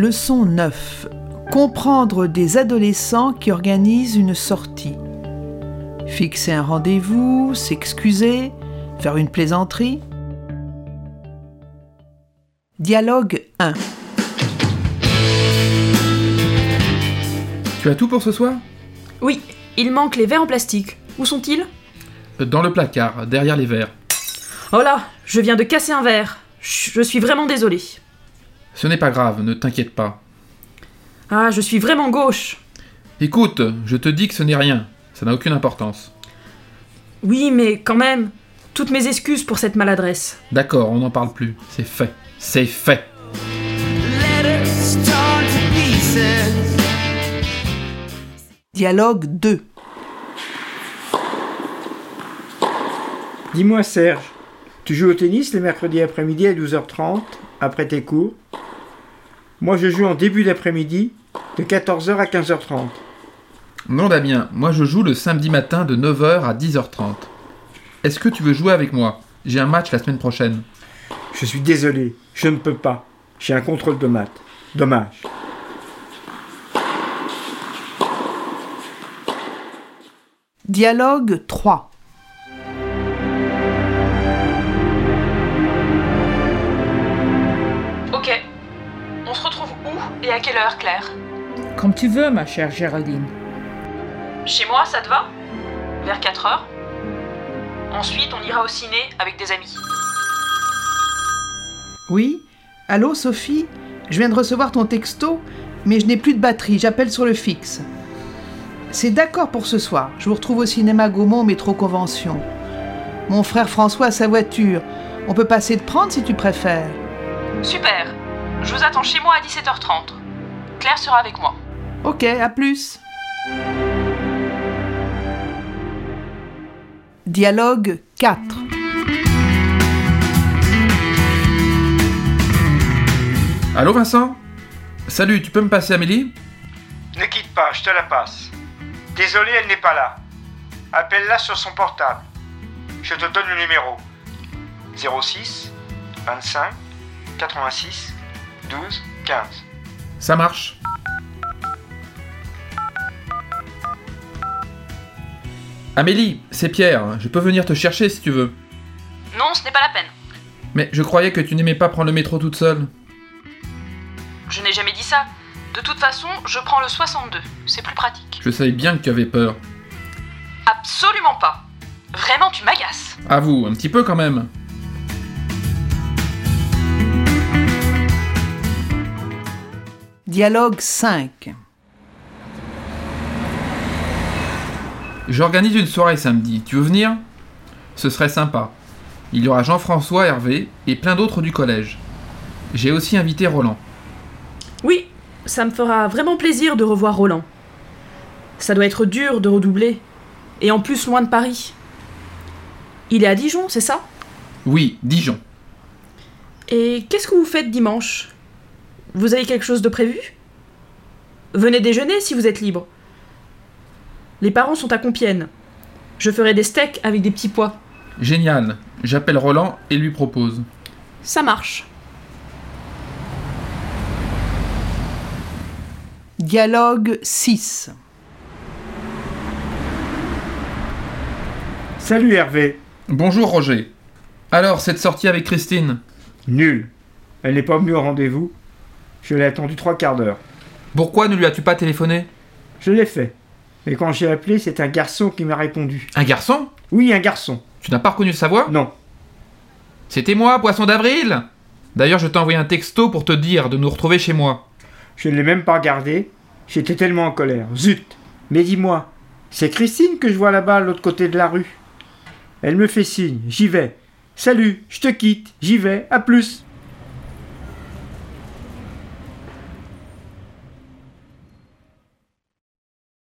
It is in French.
Leçon 9. Comprendre des adolescents qui organisent une sortie. Fixer un rendez-vous, s'excuser, faire une plaisanterie. Dialogue 1. Tu as tout pour ce soir ? Oui, il manque les verres en plastique. Où sont-ils ? Dans le placard, derrière les verres. Oh là, je viens de casser un verre. Je suis vraiment désolée. Ce n'est pas grave, ne t'inquiète pas. Ah, je suis vraiment gauche. Écoute, je te dis que ce n'est rien. Ça n'a aucune importance. Oui, mais quand même, toutes mes excuses pour cette maladresse. D'accord, on n'en parle plus. C'est fait. C'est fait. Dialogue 2. Dis-moi Serge, tu joues au tennis les mercredis après-midi à 12h30, après tes cours ? Moi je joue en début d'après-midi, de 14h à 15h30. Non Damien, moi je joue le samedi matin de 9h à 10h30. Est-ce que tu veux jouer avec moi ? J'ai un match la semaine prochaine. Je suis désolé, je ne peux pas. J'ai un contrôle de maths. Dommage. Dialogue 3. Ok. On se retrouve où et à quelle heure, Claire ? Comme tu veux, ma chère Géraldine. Chez moi, ça te va ? Vers 4h ? Ensuite, on ira au ciné avec des amis. Oui ? Allô, Sophie ? Je viens de recevoir ton texto, mais je n'ai plus de batterie, j'appelle sur le fixe. C'est d'accord pour ce soir. Je vous retrouve au cinéma Gaumont, métro Convention. Mon frère François a sa voiture. On peut passer te prendre si tu préfères. Super. Je vous attends chez moi à 17h30. Claire sera avec moi. Ok, à plus. Dialogue 4. Allô Vincent ? Salut, tu peux me passer Amélie ? Ne quitte pas, je te la passe. Désolé, elle n'est pas là. Appelle-la sur son portable. Je te donne le numéro. 06 25 86 12 15. Ça marche. Amélie, c'est Pierre, je peux venir te chercher si tu veux. Non, ce n'est pas la peine. Mais je croyais que tu n'aimais pas prendre le métro toute seule. Je n'ai jamais dit ça. De toute façon, je prends le 62. C'est plus pratique. Je savais bien que tu avais peur. Absolument pas. Vraiment, tu m'agaces. Avoue, un petit peu quand même. Dialogue 5. J'organise une soirée samedi, tu veux venir ? Ce serait sympa. Il y aura Jean-François, Hervé et plein d'autres du collège. J'ai aussi invité Roland. Oui, ça me fera vraiment plaisir de revoir Roland. Ça doit être dur de redoubler. Et en plus loin de Paris. Il est à Dijon, c'est ça ? Oui, Dijon. Et qu'est-ce que vous faites dimanche ? Vous avez quelque chose de prévu ? Venez déjeuner si vous êtes libre. Les parents sont à Compiègne. Je ferai des steaks avec des petits pois. Génial. J'appelle Roland et lui propose. Ça marche. Dialogue 6. Salut Hervé. Bonjour Roger. Alors, cette sortie avec Christine ? Nul. Elle n'est pas venue au rendez-vous. Je l'ai attendue 3 quarts d'heure. Pourquoi ne lui as-tu pas téléphoné ? Je l'ai fait. Mais quand j'ai appelé, c'est un garçon qui m'a répondu. Un garçon ? Oui, un garçon. Tu n'as pas reconnu sa voix ? Non. C'était moi, Poisson d'avril ! D'ailleurs, je t'ai envoyé un texto pour te dire de nous retrouver chez moi. Je ne l'ai même pas regardé. J'étais tellement en colère. Zut. Mais dis-moi, c'est Christine que je vois là-bas, à l'autre côté de la rue. Elle me fait signe. J'y vais. Salut, je te quitte. J'y vais. À plus.